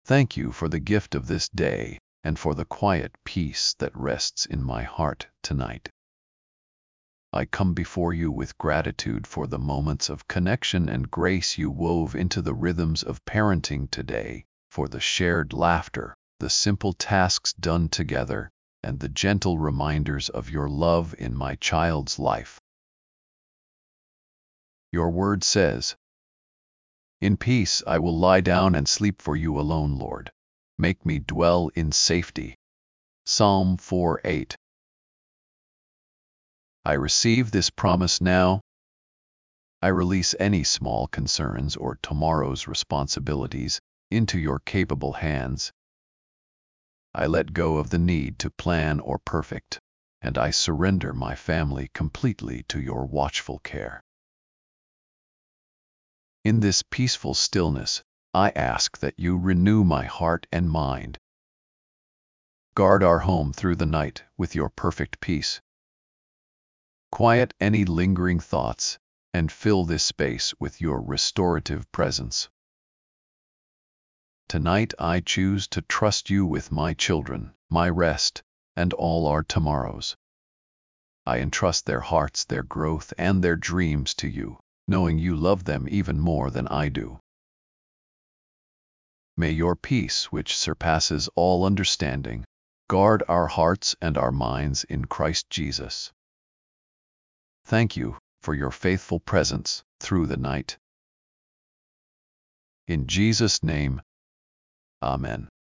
Thank you for the gift of this day and for the quiet peace that rests in my heart tonight. I come before you with gratitude for the moments of connection and grace you wove into the rhythms of parenting today, for the shared laughter, the simple tasks done together, and the gentle reminders of your love in my child's life. Your word says, "In peace I will lie down and sleep, for you alone, Lord. Make me dwell in safety." Psalm 4:8. I receive this promise now. I release any small concerns or tomorrow's responsibilities into your capable hands. I let go of the need to plan or perfect, and I surrender my family completely to your watchful care. In this peaceful stillness, I ask that you renew my heart and mind. Guard our home through the night with your perfect peace. Quiet any lingering thoughts and fill this space with your restorative presence. Tonight I choose to trust you with my children, my rest, and all our tomorrows. I entrust their hearts, their growth, and their dreams to you, knowing you love them even more than I do. May your peace, which surpasses all understanding, guard our hearts and our minds in Christ Jesus. Thank you for your faithful presence through the night. In Jesus' name, Amen.